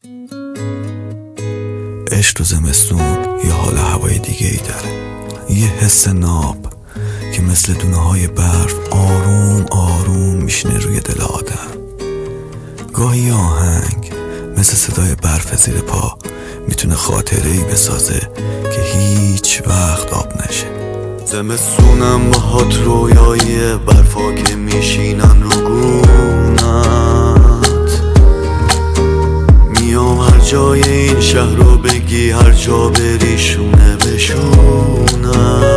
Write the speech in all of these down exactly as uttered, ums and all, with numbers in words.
عشق تو زمستون یه حال هوای دیگه ای داره، یه حس ناب که مثل دونه های برف آروم آروم میشینه روی دل آدم. گاهی آهنگ مثل صدای برف زیر پا میتونه خاطره ای بسازه که هیچ وقت آب نشه. زمستونم باهات رویای برفا که میشینن رو گونت، میام هر جای این شهر رو بگی، هر جا بری شونه به شونت.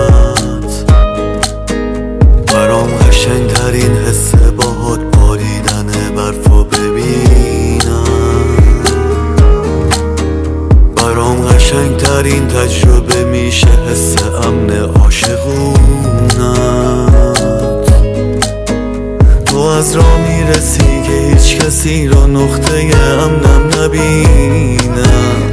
برام قشنگ ترین حس باهات باریدن برفا ببینم، برام قشنگ ترین تجربه میشه حس امن عاشقونت. تو از راه میرسی که هیچ کسی را نقطه امنم نبینم،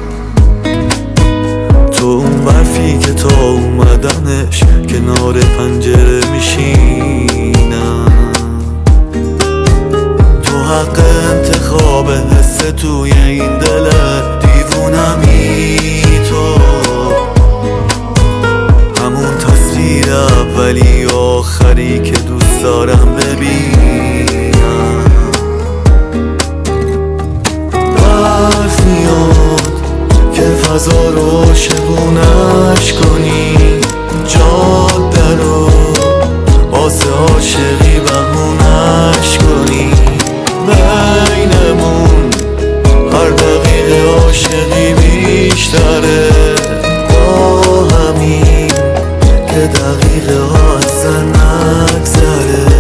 تو اون برفی که تا اومدنش کنار پنجره میشینم. تو حق انتخاب حس توی این دل دیوونمی، تو همون تصویر اولی و آخری که دوست دارم ببینم. برف میاد که فضا رو عاشقونش کنی، جاده رو واسه عاشقی بهونش کنی. بینمون هر دقیقه عاشقی بیشتره، با همین که دقیقه ها اصلا نگذره.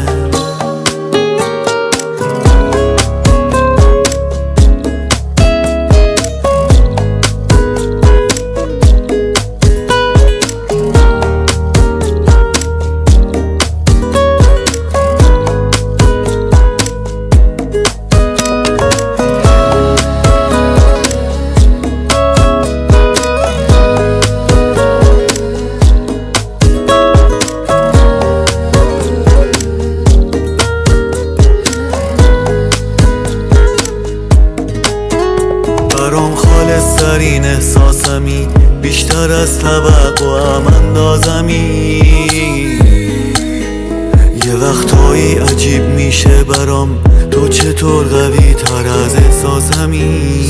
برام خالص ترین احساسمی، بیشتر از توقعم اندازمی. یه وقتایی عجیب میشه برام تو چطور قوی تر از احساسمی.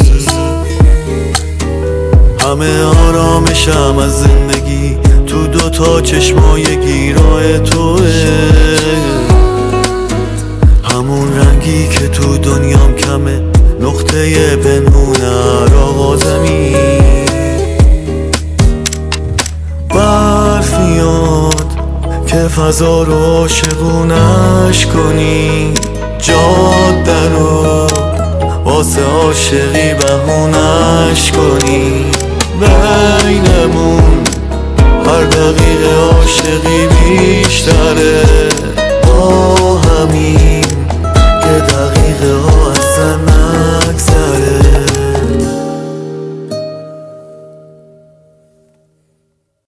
همه آرامشم از زندگی تو دوتا چشمای گیرای توه، همون رنگی که تو دنیام کمه، نقطه پنهون آغازمی. برف میاد که فضا رو عاشقونش کنی، جاده رو واسه عاشقی بهونش کنی. بینمون هر دقیقه عاشقی بیشتره،